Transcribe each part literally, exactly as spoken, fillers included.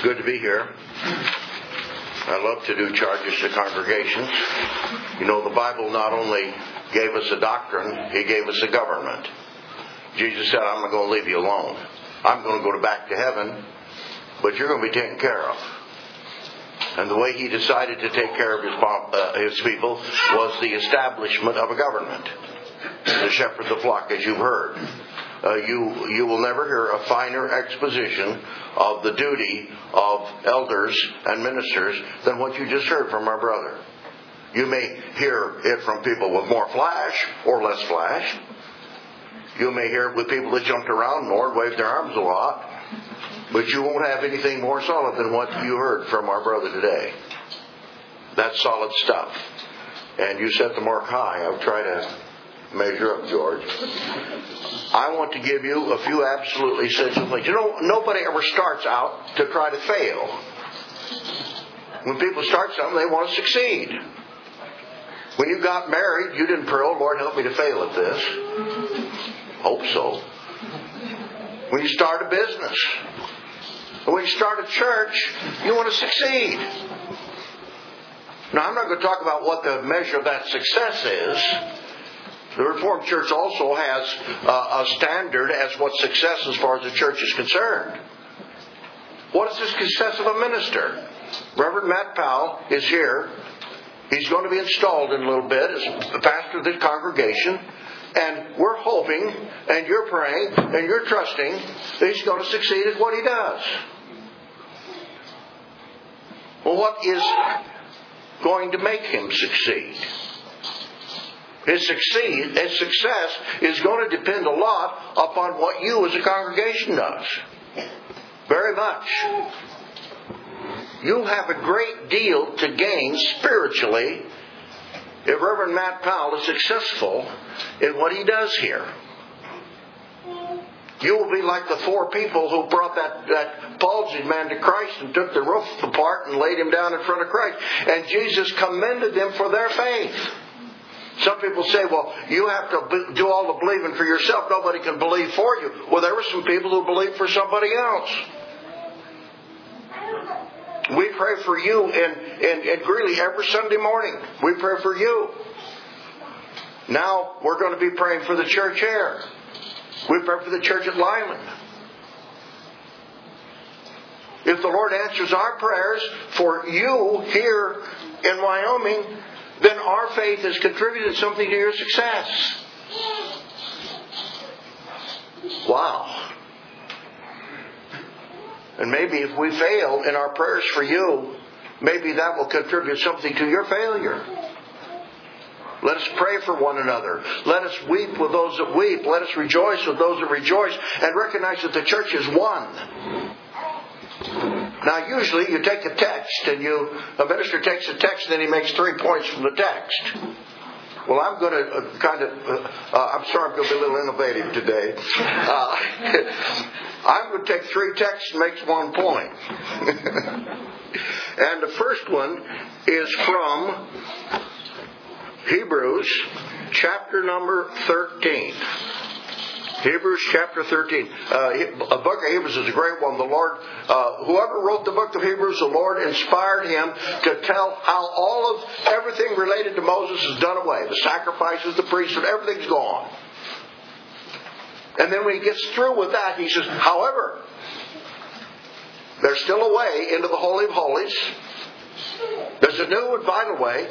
Good to be here. I love to do charges to congregations. You know, the Bible not only gave us a doctrine, He gave us a government. Jesus said, I'm not going to leave you alone. I'm going to go back to heaven, but you're going to be taken care of. And the way He decided to take care of His, uh, his people was the establishment of a government to shepherd the flock, as you've heard. Uh, you you will never hear a finer exposition of the duty of elders and ministers than what you just heard from our brother. You may hear it from people with more flash or less flash. You may hear it with people that jumped around more and waved their arms a lot. But you won't have anything more solid than what you heard from our brother today. That's solid stuff. And you set the mark high. I'll try to measure up, George. I want to give you a few absolutely essential things. You know, nobody ever starts out to try to fail. When people start something, they want to succeed. When you got married, you didn't pray, oh, Lord, help me to fail at this. Hope so. When you start a business, when you start a church, you want to succeed. Now, I'm not going to talk about what the measure of that success is. The Reformed Church also has uh, a standard as what success as far as the church is concerned. What is the success of a minister? Reverend Matt Powell is here. He's going to be installed in a little bit as the pastor of the congregation. And we're hoping, and you're praying, and you're trusting that he's going to succeed at what he does. Well, what is going to make him succeed? His succeed, his success is going to depend a lot upon what you as a congregation does. Very much. You have a great deal to gain spiritually if Reverend Matt Powell is successful in what he does here. You will be like the four people who brought that, that palsied man to Christ and took the roof apart and laid him down in front of Christ. And Jesus commended them for their faith. Some people say, well, you have to do all the believing for yourself. Nobody can believe for you. Well, there were some people who believed for somebody else. We pray for you in, in, in Greeley every Sunday morning. We pray for you. Now we're going to be praying for the church here. We pray for the church at Lyman. If the Lord answers our prayers for you here in Wyoming, then our faith has contributed something to your success. Wow. And maybe if we fail in our prayers for you, maybe that will contribute something to your failure. Let us pray for one another. Let us weep with those that weep. Let us rejoice with those that rejoice. And recognize that the church is one. Now, usually you take a text and you, a minister takes a text and then he makes three points from the text. Well, I'm going to uh, kind of, uh, uh, I'm sorry I'm going to be a little innovative today. Uh, I'm going to take three texts and make one point. And the first one is from Hebrews chapter number thirteen. Hebrews chapter thirteen. Uh, a book of Hebrews is a great one. The Lord, uh, whoever wrote the book of Hebrews, the Lord inspired him to tell how all of everything related to Moses is done away. The sacrifices, the priesthood, everything's gone. And then when he gets through with that, he says, however, there's still a way into the Holy of Holies. There's a new and vital way.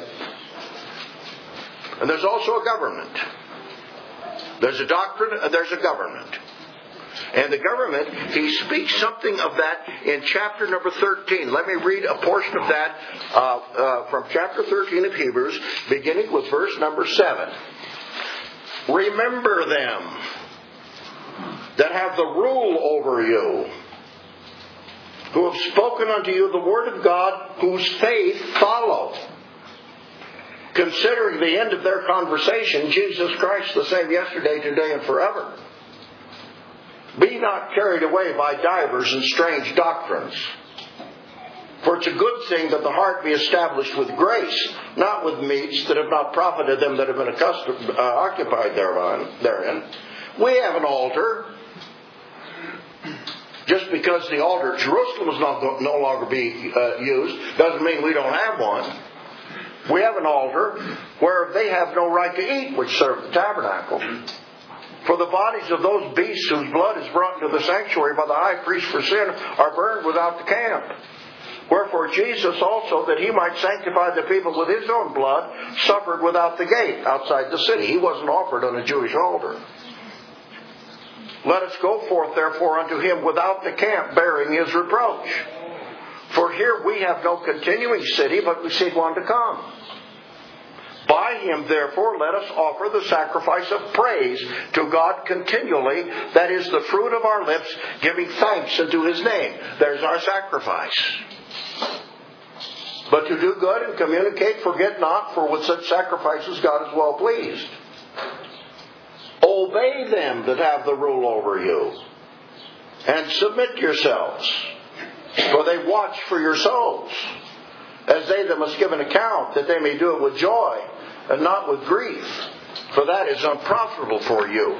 And there's also a government. There's a doctrine and there's a government. And the government, he speaks something of that in chapter number thirteen. Let me read a portion of that uh, uh, from chapter thirteen of Hebrews, beginning with verse number seven. Remember them that have the rule over you, who have spoken unto you the word of God, whose faith follow. Considering the end of their conversation, Jesus Christ the same yesterday, today, and forever. Be not carried away by divers and strange doctrines. For it's a good thing that the heart be established with grace, not with meats that have not profited them that have been accustomed, uh, occupied thereon, therein. We have an altar. Just because the altar at Jerusalem is not, no longer be uh, used doesn't mean we don't have one. We have an altar where they have no right to eat, which served the tabernacle. For the bodies of those beasts whose blood is brought into the sanctuary by the high priest for sin are burned without the camp. Wherefore Jesus also, that he might sanctify the people with his own blood, suffered without the gate, outside the city. He wasn't offered on a Jewish altar. Let us go forth therefore unto him without the camp, bearing his reproach. For here we have no continuing city, but we seek one to come. By him, therefore, let us offer the sacrifice of praise to God continually, that is the fruit of our lips, giving thanks unto his name. There's our sacrifice. But to do good and communicate, forget not, for with such sacrifices God is well pleased. Obey them that have the rule over you, and submit yourselves, for they watch for your souls, as they that must give an account, that they may do it with joy, and not with grief, for that is unprofitable for you.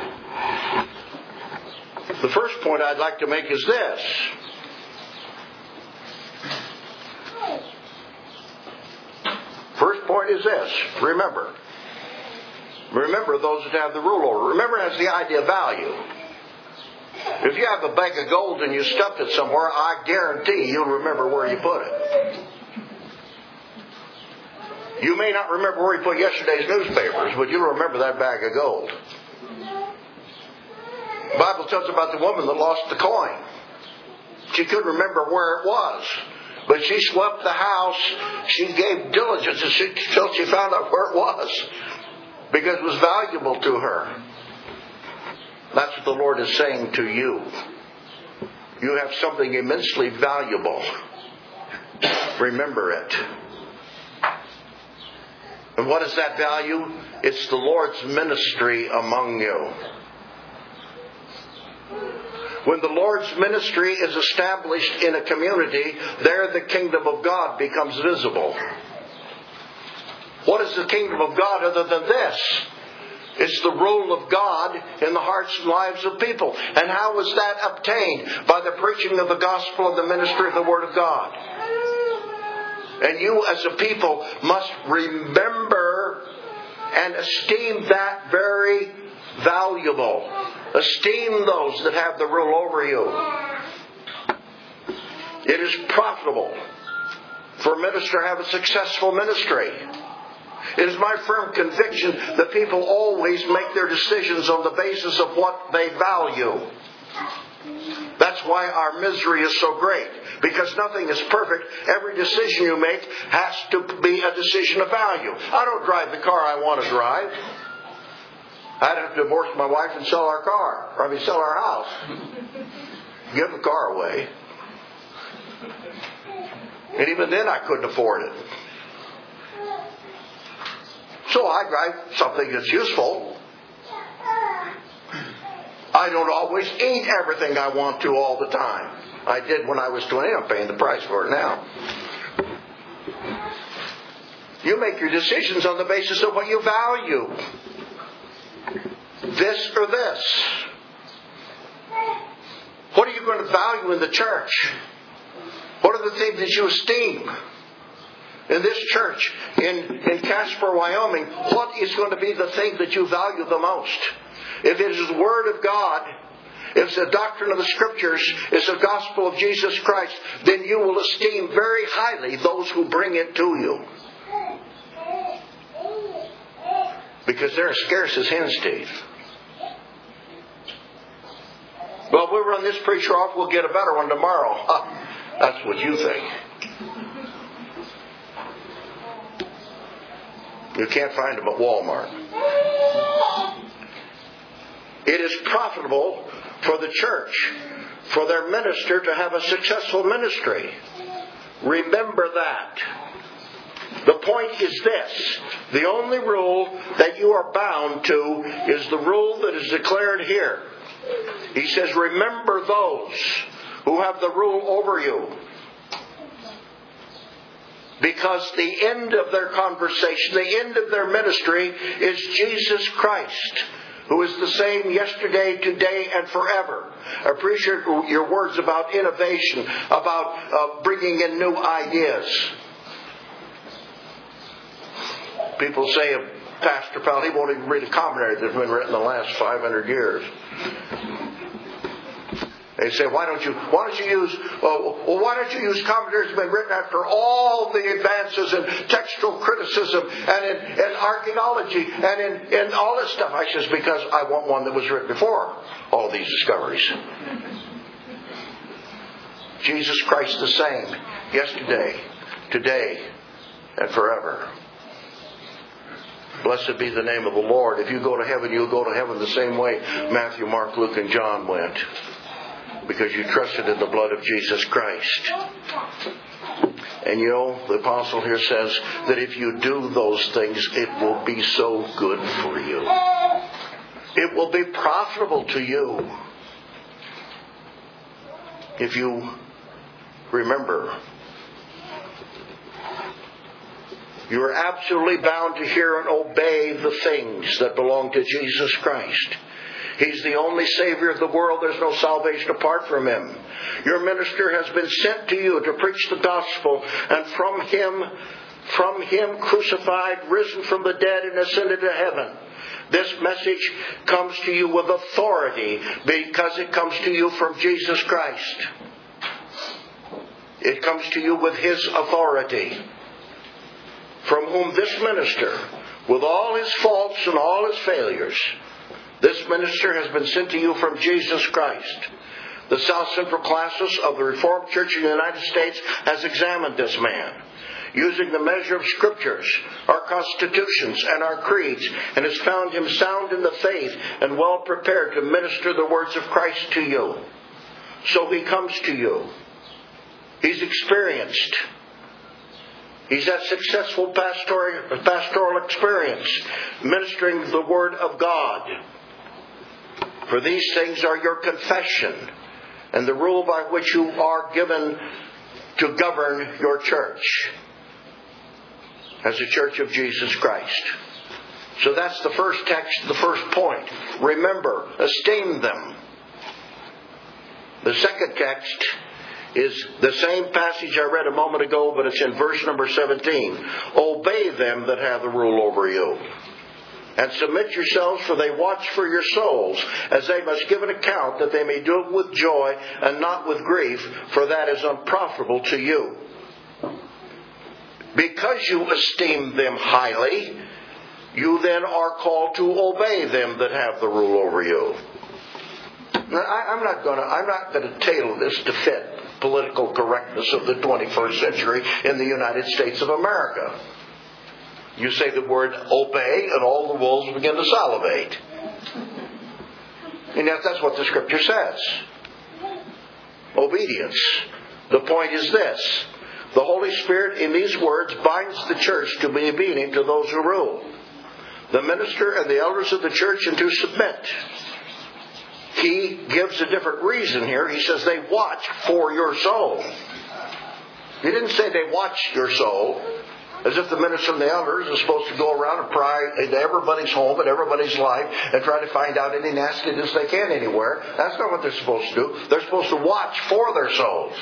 The first point I'd like to make is this. First point is this. Remember. Remember those that have the rule over. Remember, it has the idea of value. If you have a bag of gold and you stuffed it somewhere, I guarantee you'll remember where you put it. You may not remember where you put yesterday's newspapers, but you'll remember that bag of gold. The Bible tells about the woman that lost the coin. She couldn't remember where it was. But she swept the house. She gave diligence until she found out where it was. Because it was valuable to her. That's what the Lord is saying to you. You have something immensely valuable. Remember it. And what is that value? It's the Lord's ministry among you. When the Lord's ministry is established in a community, there the kingdom of God becomes visible. What is the kingdom of God other than this? It's the rule of God in the hearts and lives of people. And how is that obtained? By the preaching of the gospel and the ministry of the Word of God. And you as a people must remember and esteem that very valuable. Esteem those that have the rule over you. It is profitable for a minister to have a successful ministry. It is my firm conviction that people always make their decisions on the basis of what they value. That's why our misery is so great. Because nothing is perfect. Every decision you make has to be a decision of value. I don't drive the car I want to drive. I'd have to divorce my wife and sell our car. Or I mean, sell our house. Give the car away. And even then I couldn't afford it. So I drive something that's useful. I don't always eat everything I want to all the time. I did when I was twenty. I'm paying the price for it now. You make your decisions on the basis of what you value. This or this. What are you going to value in the church? What are the things that you esteem? In this church, in, in Casper, Wyoming, what is going to be the thing that you value the most? If it is the Word of God, if it's the doctrine of the Scriptures, it's the gospel of Jesus Christ, then you will esteem very highly those who bring it to you. Because they're as scarce as hen's teeth. Well, we run this preacher off, we'll get a better one tomorrow. Huh, that's what you think. You can't find them at Walmart. It is profitable for the church, for their minister to have a successful ministry. Remember that. The point is this. The only rule that you are bound to is the rule that is declared here. He says, remember those who have the rule over you. Because the end of their conversation, the end of their ministry is Jesus Christ, who is the same yesterday, today, and forever. I appreciate your words about innovation, about uh, bringing in new ideas. People say of Pastor Powell, he won't even read a commentary that's been written in the last five hundred years. They say, why don't you, why don't you use, well, well, why don't you use commentaries that have been written after all the advances in textual criticism and in, in archaeology and in, in all this stuff? I says, because I want one that was written before all these discoveries. Jesus Christ the same, yesterday, today, and forever. Blessed be the name of the Lord. If you go to heaven, you'll go to heaven the same way Matthew, Mark, Luke, and John went. Because you trusted in the blood of Jesus Christ. And you know, the apostle here says that if you do those things, it will be so good for you. It will be profitable to you. If you remember, you are absolutely bound to hear and obey the things that belong to Jesus Christ. He's the only Savior of the world. There's no salvation apart from Him. Your minister has been sent to you to preach the gospel, and from Him, from Him crucified, risen from the dead, and ascended to heaven. This message comes to you with authority because it comes to you from Jesus Christ. It comes to you with His authority, from whom this minister, with all his faults and all his failures, this minister has been sent to you from Jesus Christ. The South Central Classis of the Reformed Church in the United States has examined this man, using the measure of Scriptures, our constitutions, and our creeds, and has found him sound in the faith and well prepared to minister the words of Christ to you. So he comes to you. He's experienced. He's had successful pastoral, pastoral experience, ministering the Word of God. For these things are your confession and the rule by which you are given to govern your church as a church of Jesus Christ. So that's the first text, the first point. Remember, esteem them. The second text is the same passage I read a moment ago, but it's in verse number seventeen. Obey them that have the rule over you. And submit yourselves, for they watch for your souls, as they must give an account, that they may do it with joy and not with grief, for that is unprofitable to you. Because you esteem them highly, you then are called to obey them that have the rule over you. Now, I, I'm not going to. I'm not going to tailor this to fit political correctness of the twenty-first century in the United States of America. You say the word obey, and all the wolves begin to salivate. And yet that's what the Scripture says. Obedience. The point is this. The Holy Spirit in these words binds the church to be obedient to those who rule, the minister and the elders of the church, and to submit. He gives a different reason here. He says they watch for your soul. He didn't say they watch your soul, as if the minister and the elders are supposed to go around and pry into everybody's home and everybody's life and try to find out any nastiness they can anywhere. That's not what they're supposed to do. They're supposed to watch for their souls.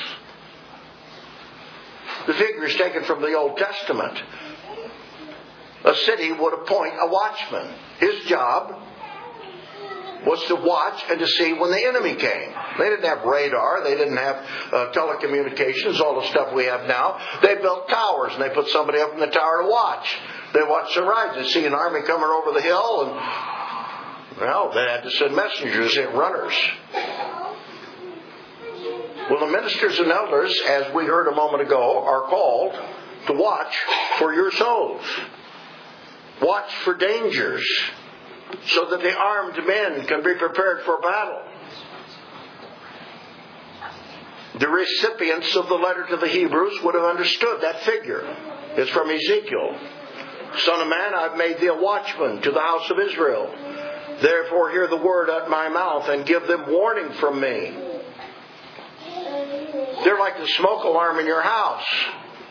The figure is taken from the Old Testament. A city would appoint a watchman. His job was to watch and to see when the enemy came. They didn't have radar. They didn't have uh, telecommunications, all the stuff we have now. They built towers, and they put somebody up in the tower to watch. They watched the rise. They see an army coming over the hill, and, well, they had to send messengers in, runners. Well, the ministers and elders, as we heard a moment ago, are called to watch for your souls. Watch for dangers, so that the armed men can be prepared for battle. The recipients of the letter to the Hebrews would have understood that figure. It's from Ezekiel. Son of man, I've made thee a watchman to the house of Israel. Therefore hear the word at my mouth, and give them warning from me. They're like the smoke alarm in your house,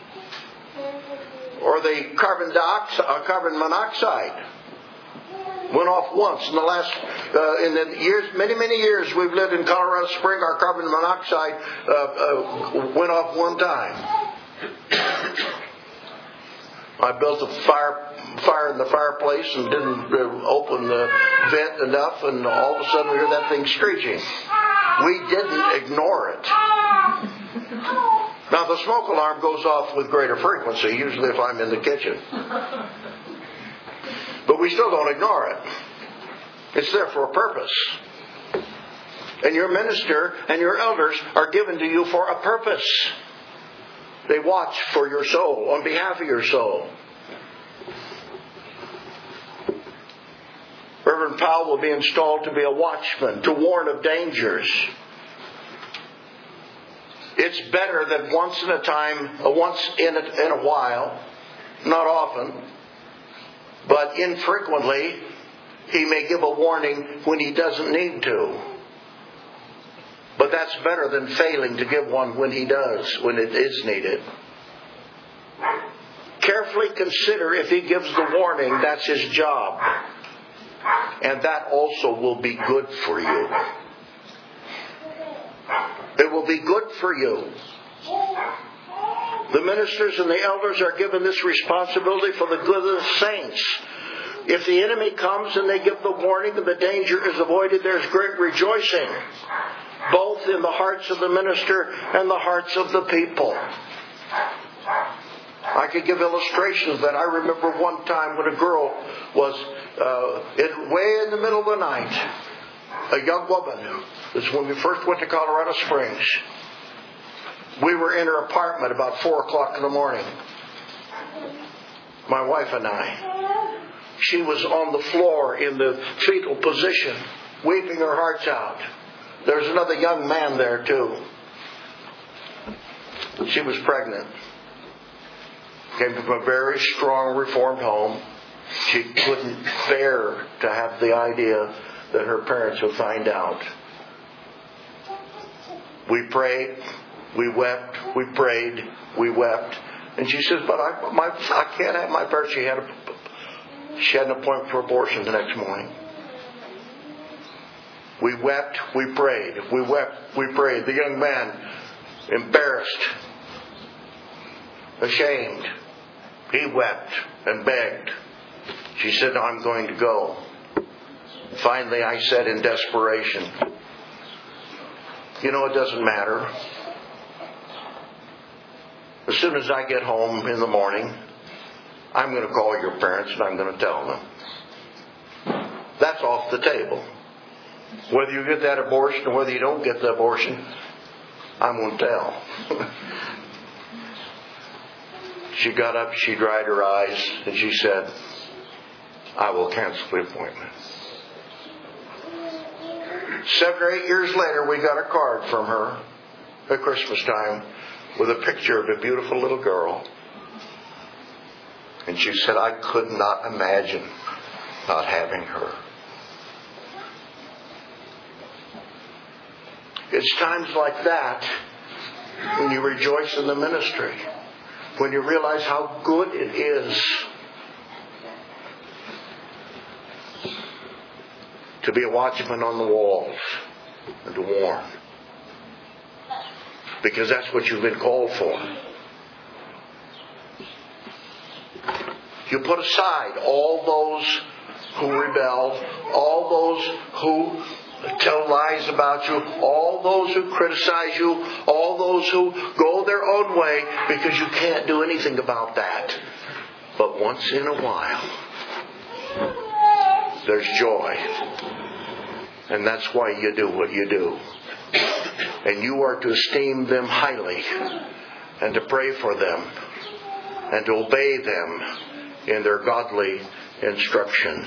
or the carbon dioxide, uh, carbon monoxide. Went off once in the last, uh, in the years, many, many years we've lived in Colorado Springs. Our carbon monoxide uh, uh, went off one time. I built a fire fire in the fireplace and didn't uh, open the vent enough, and all of a sudden we heard that thing screeching. We didn't ignore it. Now the smoke alarm goes off with greater frequency, usually if I'm in the kitchen. But we still don't ignore it. It's there for a purpose. And your minister and your elders are given to you for a purpose. They watch for your soul, on behalf of your soul. Reverend Powell will be installed to be a watchman, to warn of dangers. It's better that once in a time, once in a, in a while, not often, but infrequently, he may give a warning when he doesn't need to. But that's better than failing to give one when he does, when it is needed. Carefully consider if he gives the warning, that's his job. And that also will be good for you. It will be good for you. The ministers and the elders are given this responsibility for the good of the saints. If the enemy comes and they give the warning and the danger is avoided, there's great rejoicing, both in the hearts of the minister and the hearts of the people. I could give illustrations of that. I remember one time when a girl was uh, in, way in the middle of the night, a young woman. This is when we first went to Colorado Springs. We were in her apartment about four o'clock in the morning. My wife and I. She was on the floor in the fetal position, weeping her hearts out. There's another young man there too. She was pregnant. Came from a very strong Reformed home. She couldn't bear to have the idea that her parents would find out. We prayed, we wept, we prayed, we wept. And she says, but I, my, I can't have my parents. She had, a, she had an appointment for abortion the next morning. We wept, we prayed. We wept, we prayed. The young man, embarrassed, ashamed, he wept and begged. She said, I'm going to go. Finally, I said in desperation, you know, it doesn't matter. As soon as I get home in the morning, I'm going to call your parents and I'm going to tell them. That's off the table. Whether you get that abortion or whether you don't get the abortion, I won't tell. She got up, she dried her eyes, and she said, I will cancel the appointment. Seven or eight years later, we got a card from her at Christmas time with a picture of a beautiful little girl. And she said, I could not imagine not having her. It's times like that when you rejoice in the ministry, when you realize how good it is to be a watchman on the walls and to warn. Because that's what you've been called for. You put aside all those who rebel, all those who tell lies about you, all those who criticize you, all those who go their own way, because you can't do anything about that. But once in a while, there's joy. And that's why you do what you do. And you are to esteem them highly and to pray for them and to obey them in their godly instructions.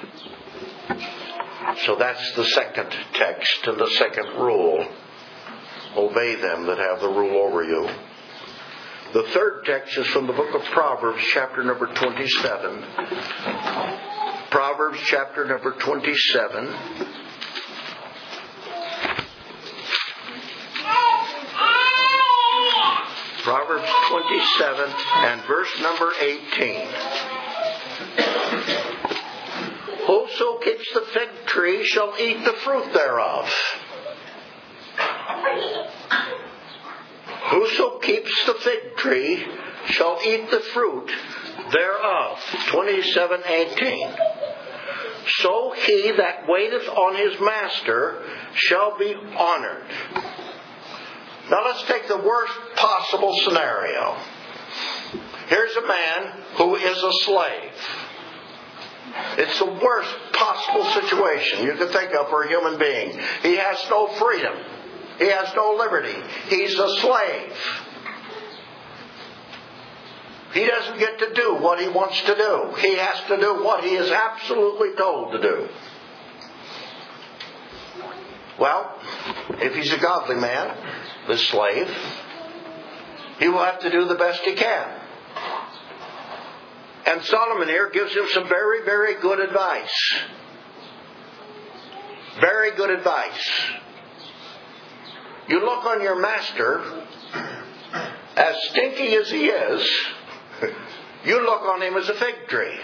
So that's the second text and the second rule. Obey them that have the rule over you. The third text is from the book of Proverbs, chapter number twenty-seven. Proverbs, chapter number twenty-seven. Proverbs twenty-seven and verse number eighteen. whoso keeps the fig tree shall eat the fruit thereof. Whoso keeps the fig tree shall eat the fruit thereof. twenty-seven eighteen. So he that waiteth on his master shall be honored. Now let's take the worst possible scenario. Here's a man who is a slave. It's the worst possible situation you could think of for a human being. He has no freedom. He has no liberty. He's a slave. He doesn't get to do what he wants to do. He has to do what he is absolutely told to do. Well, if he's a godly man, the slave, he will have to do the best he can. And Solomon here gives him some very, very good advice. Very good advice. You look on your master, as stinky as he is, you look on him as a fig tree.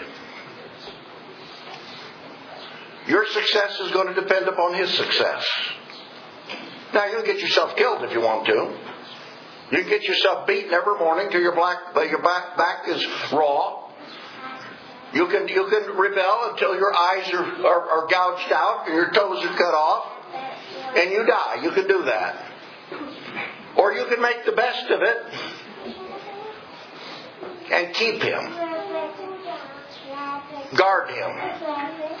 Your success is going to depend upon his success. Now, you can get yourself killed if you want to. You can get yourself beaten every morning till your, black, your back, back is raw. You can, you can rebel until your eyes are, are, are gouged out and your toes are cut off. And you die. You can do that. Or you can make the best of it and keep him. Guard him.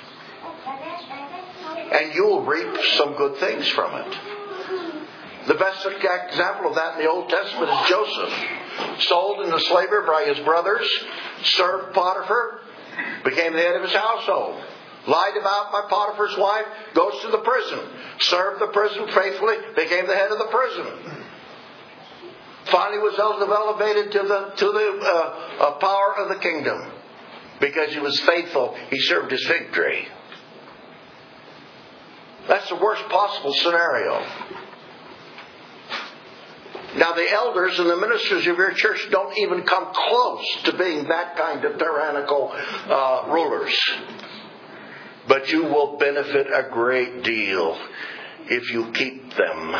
And you will reap some good things from it. The best example of that in the Old Testament is Joseph. Sold into slavery by his brothers, served Potiphar, became the head of his household. Lied about by Potiphar's wife, goes to the prison. Served the prison faithfully, became the head of the prison. Finally was elevated to the to the uh, uh, power of the kingdom. Because he was faithful, he served his fig tree. That's the worst possible scenario. Now the elders and the ministers of your church don't even come close to being that kind of tyrannical uh, rulers. But you will benefit a great deal if you keep them.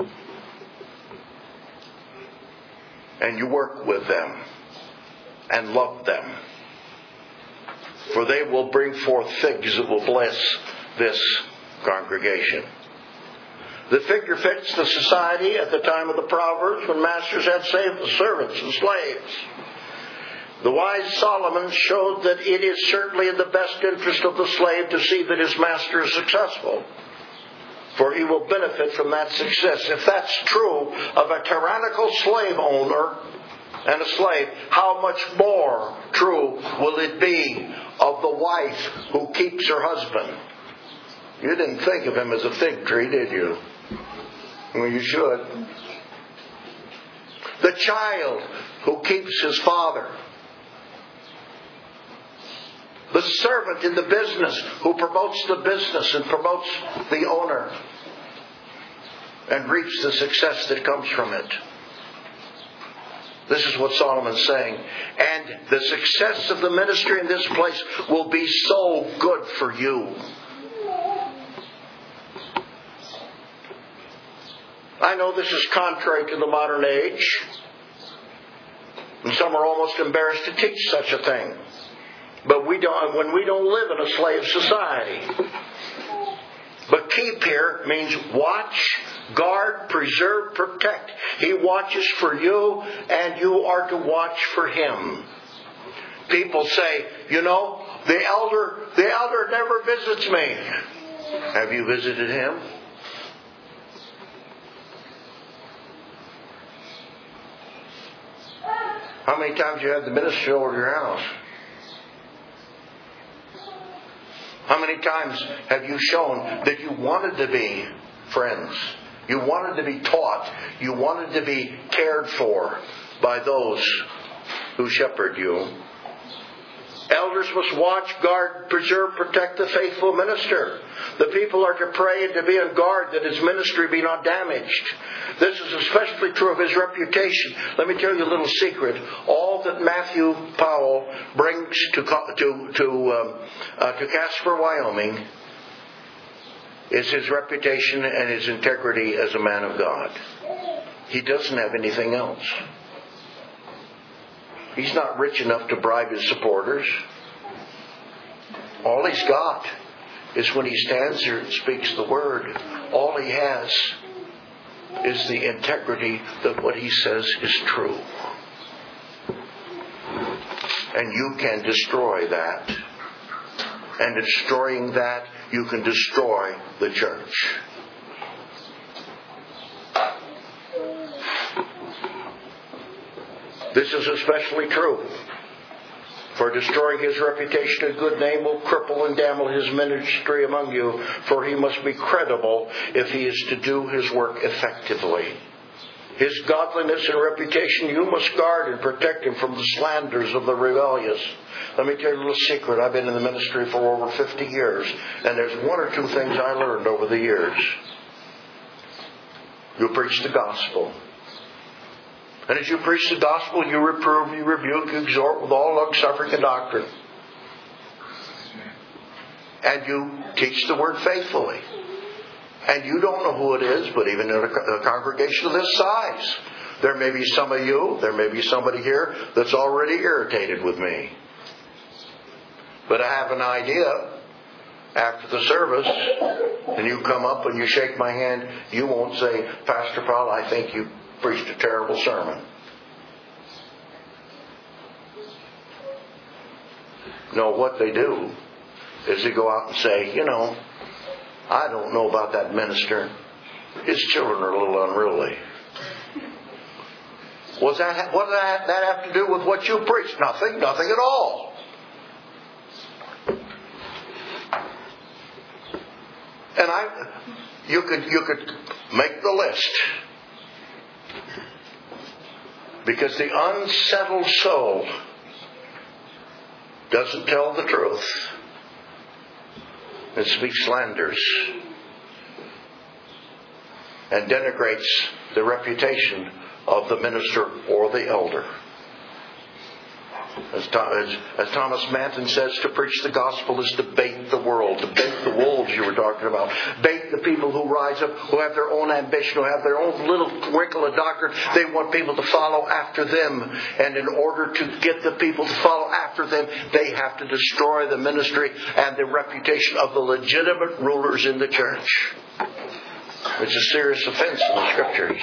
And you work with them. And love them. For they will bring forth figs that will bless this congregation. The figure fits the society at the time of the Proverbs when masters had saved the servants and slaves. The wise Solomon showed that it is certainly in the best interest of the slave to see that his master is successful. For he will benefit from that success. If that's true of a tyrannical slave owner and a slave, how much more true will it be of the wife who keeps her husband? You didn't think of him as a fig tree, did you? Well, you should. The child who keeps his father. The servant in the business who promotes the business and promotes the owner and reaps the success that comes from it. This is what Solomon's saying. And the success of the ministry in this place will be so good for you. I know this is contrary to the modern age. And some are almost embarrassed to teach such a thing. But we don't, when we don't live in a slave society. But keep here means watch, guard, preserve, protect. He watches for you and you are to watch for him. People say, you know, the elder, the elder never visits me. Have you visited him? How many times have you had the ministry over to your house? How many times have you shown that you wanted to be friends? You wanted to be taught. You wanted to be cared for by those who shepherd you. Elders must watch, guard, preserve, protect the faithful minister. The people are to pray and to be on guard that his ministry be not damaged. This is especially true of his reputation. Let me tell you a little secret. All that Matthew Powell brings to to to, um, uh, to Casper, Wyoming, is his reputation and his integrity as a man of God. He doesn't have anything else. He's not rich enough to bribe his supporters. All he's got is when he stands there and speaks the word, all he has is the integrity that what he says is true. And you can destroy that. And destroying that, you can destroy the church. This is especially true. For destroying his reputation and good name will cripple and damage his ministry among you, for he must be credible if he is to do his work effectively. His godliness and reputation you must guard and protect him from the slanders of the rebellious. Let me tell you a little secret. I've been in the ministry for over fifty years, and there's one or two things I learned over the years. You preach the gospel. And as you preach the gospel, you reprove, you rebuke, you exhort with all long-suffering and doctrine. And you teach the word faithfully. And you don't know who it is, but even in a congregation of this size, there may be some of you, there may be somebody here that's already irritated with me. But I have an idea. After the service, and you come up and you shake my hand, you won't say, Pastor Paul, I think you preached a terrible sermon. No, what they do is they go out and say, you know, I don't know about that minister. His children are a little unruly. Was that, what did that, that have to do with what you preached? Nothing, nothing at all. And I, you could, you could make the list. Because the unsettled soul doesn't tell the truth. It speaks slanders. And denigrates the reputation of the minister or the elder. As, as, as Thomas Manton says, to preach the gospel is to bait the world, to bait the wolves you were talking about. Bait the people who rise up, who have their own ambition, who have their own little wrinkle of doctrine. They want people to follow after them. And in order to get the people to follow after them, they have to destroy the ministry and the reputation of the legitimate rulers in the church. It's a serious offense in the Scriptures.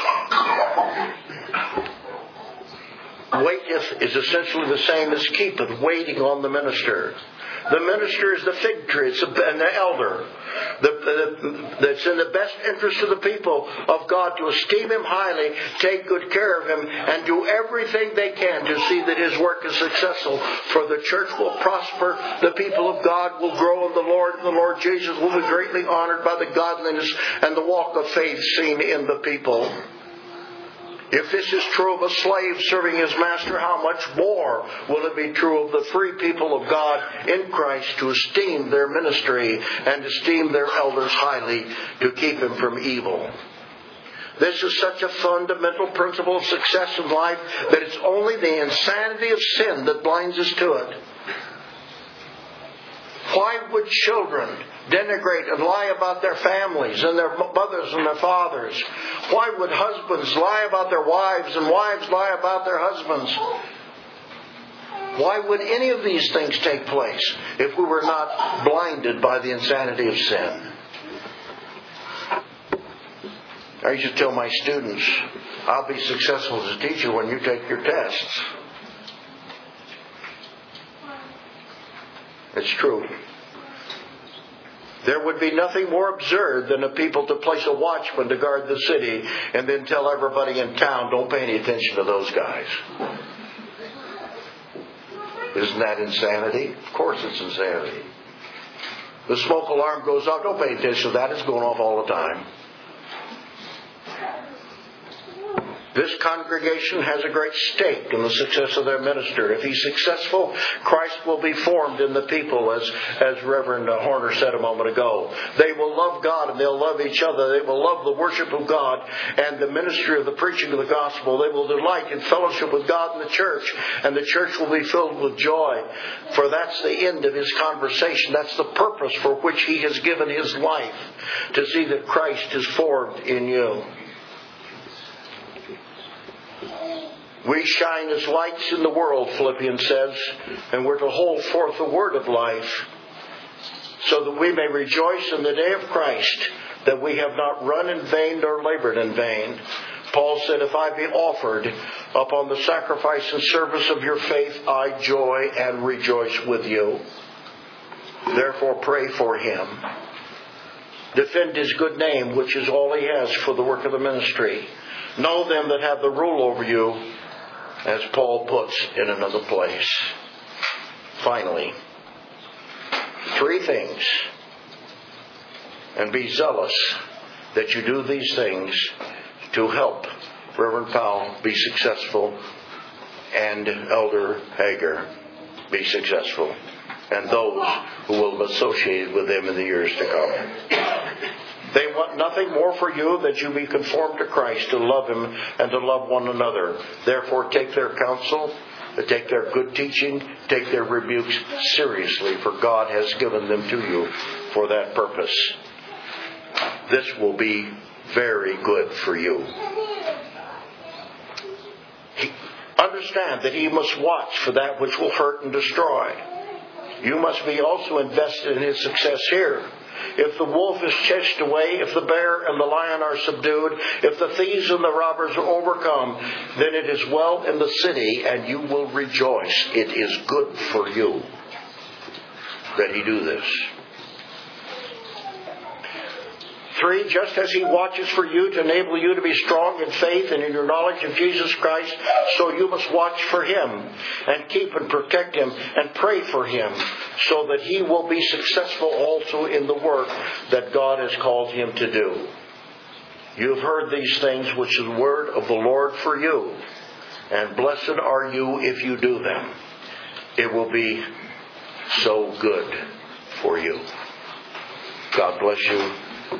Waiteth is essentially the same as keepeth, waiting on the minister. The minister is the fig tree, it's a, and the elder. The, the, that's in the best interest of the people of God to esteem him highly, take good care of him, and do everything they can to see that his work is successful. For the church will prosper, the people of God will grow in the Lord, and the Lord Jesus will be greatly honored by the godliness and the walk of faith seen in the people. If this is true of a slave serving his master, how much more will it be true of the free people of God in Christ to esteem their ministry and esteem their elders highly to keep him from evil? This is such a fundamental principle of success in life that it's only the insanity of sin that blinds us to it. Why would children denigrate and lie about their families and their mothers and their fathers? Why would husbands lie about their wives and wives lie about their husbands? Why would any of these things take place if we were not blinded by the insanity of sin? I used to tell my students, I'll be successful as a teacher when you take your tests. It's true. There would be nothing more absurd than a people to place a watchman to guard the city and then tell everybody in town, don't pay any attention to those guys. Isn't that insanity? Of course it's insanity. The smoke alarm goes off, don't pay attention to that, it's going off all the time. This congregation has a great stake in the success of their minister. If he's successful, Christ will be formed in the people, as, as Reverend Horner said a moment ago. They will love God and they'll love each other. They will love the worship of God and the ministry of the preaching of the gospel. They will delight in fellowship with God and the church, and the church will be filled with joy. For that's the end of his conversation. That's the purpose for which he has given his life, to see that Christ is formed in you. We shine as lights in the world, Philippians says, and we're to hold forth the word of life, so that we may rejoice in the day of Christ, that we have not run in vain nor labored in vain. Paul said, if I be offered upon the sacrifice and service of your faith, I joy and rejoice with you. Therefore pray for him. Defend his good name, which is all he has for the work of the ministry. Know them that have the rule over you, as Paul puts in another place. Finally, three things. And be zealous that you do these things to help Reverend Powell be successful and Elder Hager be successful, and those who will be associated with them in the years to come. They want nothing more for you that you be conformed to Christ, to love Him and to love one another. Therefore take their counsel, take their good teaching, take their rebukes seriously, for God has given them to you for that purpose. This will be very good for you. Understand that you must watch for that which will hurt and destroy. You must be also invested in his success here. If the wolf is chased away, if the bear and the lion are subdued, if the thieves and the robbers are overcome, then it is well in the city, and you will rejoice. It is good for you that he do this. Three, just as he watches for you to enable you to be strong in faith and in your knowledge of Jesus Christ, so you must watch for him and keep and protect him and pray for him, so that he will be successful also in the work that God has called him to do. You have heard these things, which is the word of the Lord for you, and blessed are you if you do them. It will be so good for you. God bless you.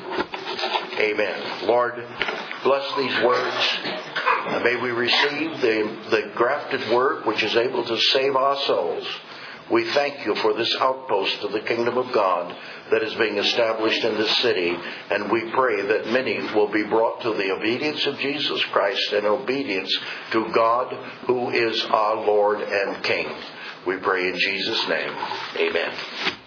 Amen. Lord, bless these words. And may we receive the, the grafted word which is able to save our souls. We thank you for this outpost of the kingdom of God that is being established in this city. And we pray that many will be brought to the obedience of Jesus Christ and obedience to God, who is our Lord and King. We pray in Jesus' name. Amen.